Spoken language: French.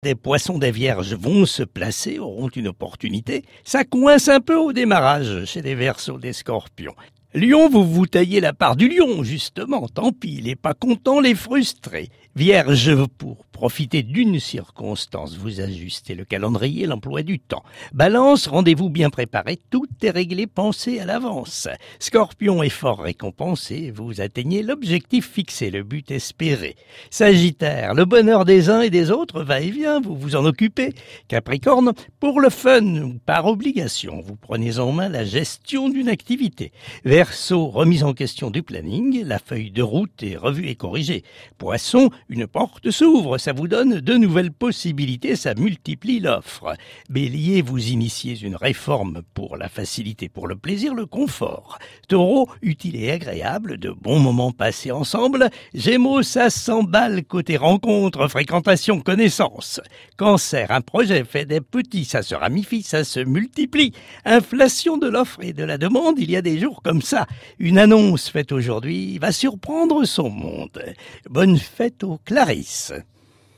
Des poissons des vierges vont se placer, auront une opportunité. Ça coince un peu au démarrage chez les Verseaux des Scorpions. Lion, vous taillez la part du lion, justement. Tant pis, il est pas content, les frustrés. Vierge, pour profiter d'une circonstance, vous ajustez le calendrier, l'emploi du temps. Balance, rendez-vous bien préparé, tout est réglé, pensez à l'avance. Scorpion est fort récompensé, vous atteignez l'objectif fixé, le but espéré. Sagittaire, le bonheur des uns et des autres va et vient, vous vous en occupez. Capricorne, pour le fun ou par obligation, vous prenez en main la gestion d'une activité. Verseau, remise en question du planning, la feuille de route est revue et corrigée. Poisson, une porte s'ouvre, ça vous donne de nouvelles possibilités, ça multiplie l'offre. Bélier, vous initiez une réforme pour la facilité, pour le plaisir, le confort. Taureau, utile et agréable, de bons moments passés ensemble. Gémeaux, ça s'emballe côté rencontre, fréquentation, connaissance. Cancer, un projet fait des petits, ça se ramifie, ça se multiplie. Inflation de l'offre et de la demande, il y a des jours comme ça. Une annonce faite aujourd'hui va surprendre son monde. Bonne fête aux Clarisse.